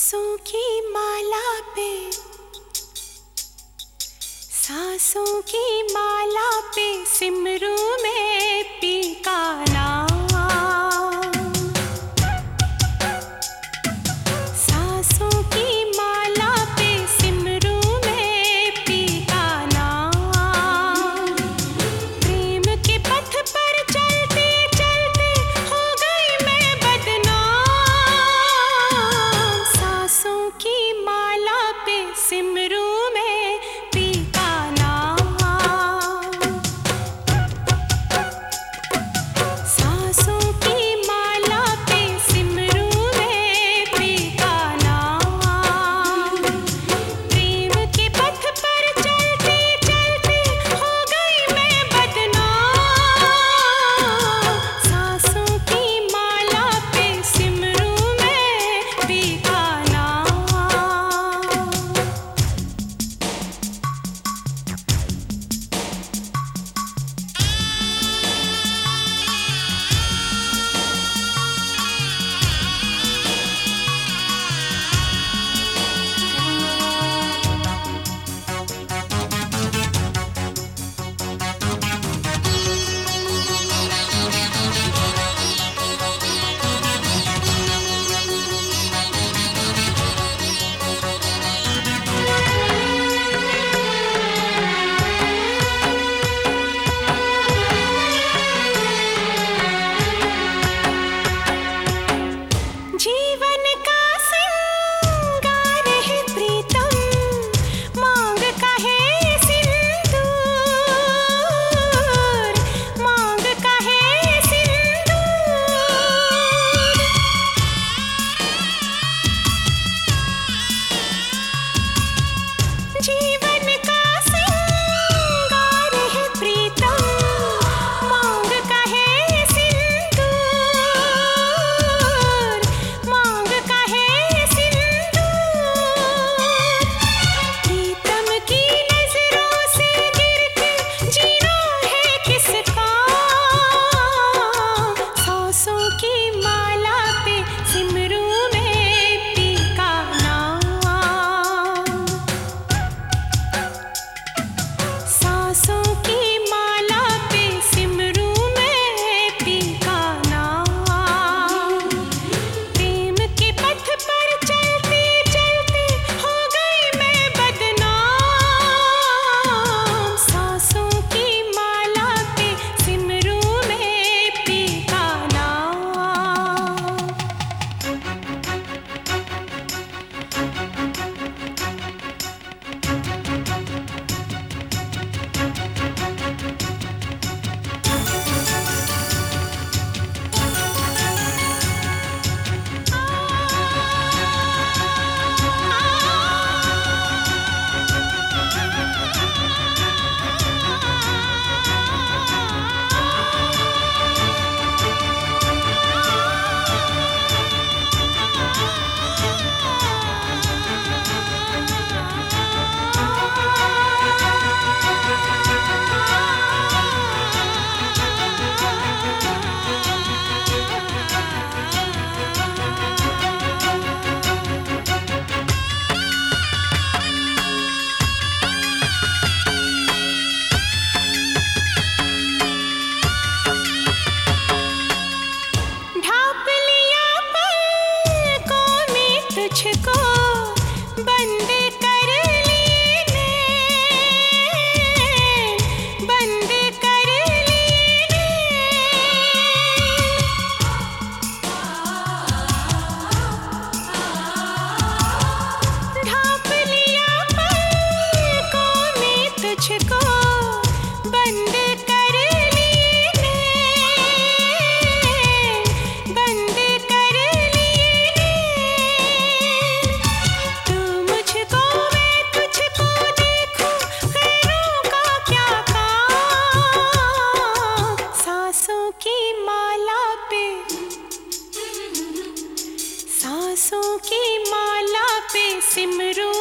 सांसों की माला पे, सांसों की माला पे सिमरू में पी का नाम। सांसों की माला पे सिमरू में पी का नाम। प्रेम के पथ पर चलते चलते हो गई मैं बदनाम। सांसों की माला पे सिमरू में पी का नाम। सांसों की माला पे सिमरू में पी का नाम। प्रेम के पथ पर चलते चलते हो गई मैं बदनाम। सांसों की माला पे सिमरू में पी का नाम। जीवन का सिंगार है प्रीतम, मांग का है सिंदूर, मांग का है सिंदूर। जीवन का सिंगार है प्रीतम, मांग का है सिंदूर, मांग का है सिंदूर। प्रीतम की नजरों से गिर के जीना है किसका। सांसों की माला पे सिमरू में पी का नाम। सांसों की माला पे सिमरू में पी का नाम। प्रेम के पथ पर चलते चलते हो गई मैं बदनाम। सांसों की माला पे सिमरू में पी का नाम। ढाप लिया पलकों में तुझको, बंद कर लिए नैन, बंद कर लिए नैन। ढाप लिया पलकों में तुझको, बंद कर लिए नैन, बंद कर लिए नैन। तू मुझको मैं तुझको देखूं, खैरों का क्या काम। सांसों की माला पे, सांसों की माला पे सिमरू